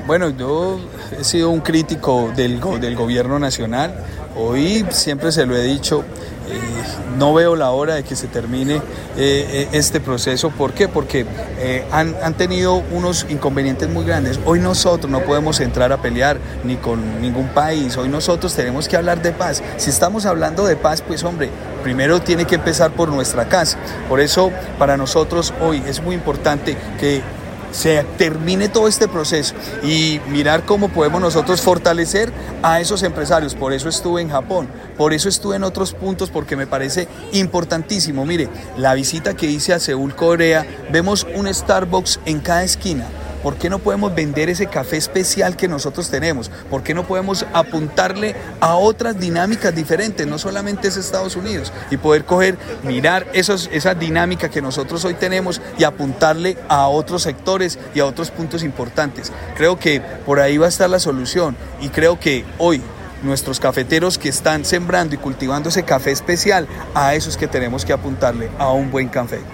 Bueno, yo he sido un crítico del gobierno nacional. Hoy siempre se lo he dicho, no veo la hora de que se termine este proceso. ¿Por qué? Porque han tenido unos inconvenientes muy grandes. Hoy nosotros no podemos entrar a pelear ni con ningún país. Hoy nosotros tenemos que hablar de paz. Si estamos hablando de paz, pues hombre, primero tiene que empezar por nuestra casa. Por eso para nosotros hoy es muy importante que se termine todo este proceso y mirar cómo podemos nosotros fortalecer a esos empresarios. Por eso estuve en Japón, por eso estuve en otros puntos, porque me parece importantísimo. Mire, la visita que hice a Seúl, Corea, vemos un Starbucks en cada esquina. ¿Por qué no podemos vender ese café especial que nosotros tenemos? ¿Por qué no podemos apuntarle a otras dinámicas diferentes? No solamente es Estados Unidos, y poder mirar esa dinámica que nosotros hoy tenemos y apuntarle a otros sectores y a otros puntos importantes. Creo que por ahí va a estar la solución, y creo que hoy nuestros cafeteros que están sembrando y cultivando ese café especial, a esos que tenemos que apuntarle a un buen café.